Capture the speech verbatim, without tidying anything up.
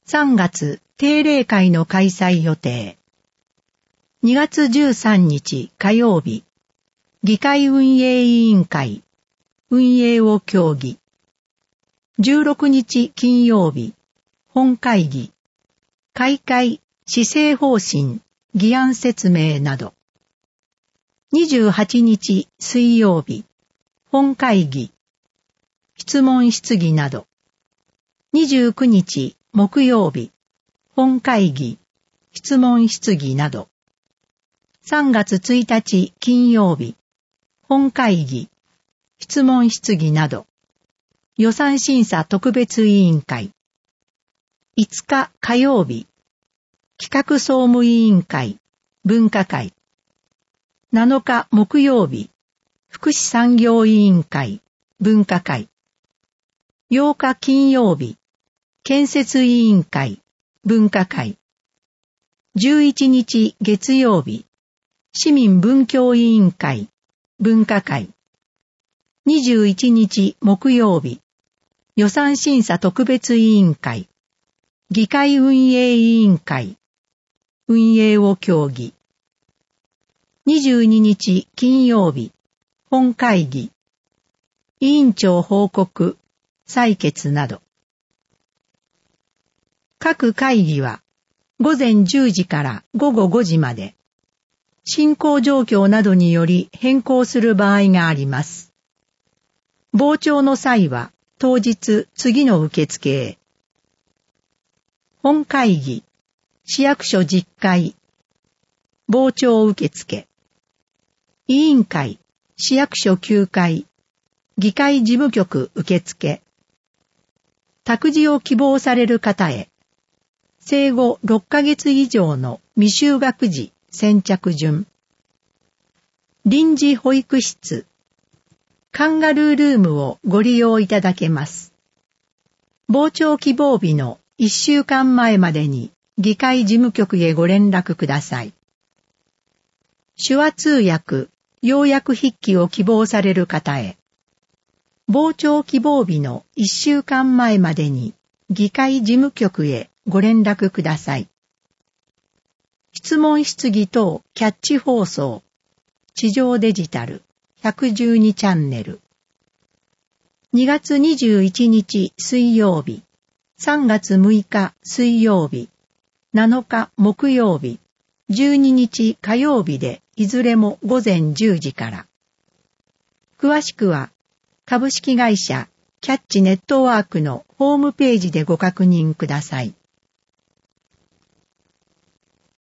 さんがつ定例会の開催予定。にがつじゅうさんにち火曜日、議会運営委員会、運営を協議。じゅうろくにち金曜日、本会議、開会、施政方針、議案説明など。にじゅうはちにち水曜日、本会議、質問質疑など。にじゅうくにち木曜日、本会議、質問質疑など。さんがつついたち金曜日、本会議、質問質疑など。予算審査特別委員会。いつか火曜日、企画総務委員会、分科会。なのか木曜日、福祉産業委員会、分科会。ようか金曜日、建設委員会、分科会。じゅういちにち月曜日、市民文教委員会、分科会。にじゅういちにち木曜日、予算審査特別委員会、議会運営委員会、運営を協議。にじゅうににち金曜日、本会議、委員長報告、採決など。各会議は午前じゅうじから午後ごじまで、進行状況などにより変更する場合があります。傍聴の際は当日次の受付へ。本会議、市役所実会、傍聴受付。委員会、市役所きゅうかい、議会事務局受付。託児を希望される方へ。生後ろっかげつ以上の未就学児先着順。臨時保育室。カンガルールームをご利用いただけます。傍聴希望日のいっしゅうかんまえまでに議会事務局へご連絡ください。手話通訳、要約筆記を希望される方へ。傍聴希望日のいっしゅうかんまえまでに議会事務局へご連絡ください。質問質疑等キャッチ放送、地上デジタルひゃくじゅうにチャンネル。にがつにじゅういちにち水曜日、さんがつむいか水曜日、なのか木曜日、じゅうににち火曜日でいずれも午前じゅうじから。詳しくは株式会社キャッチネットワークのホームページでご確認ください。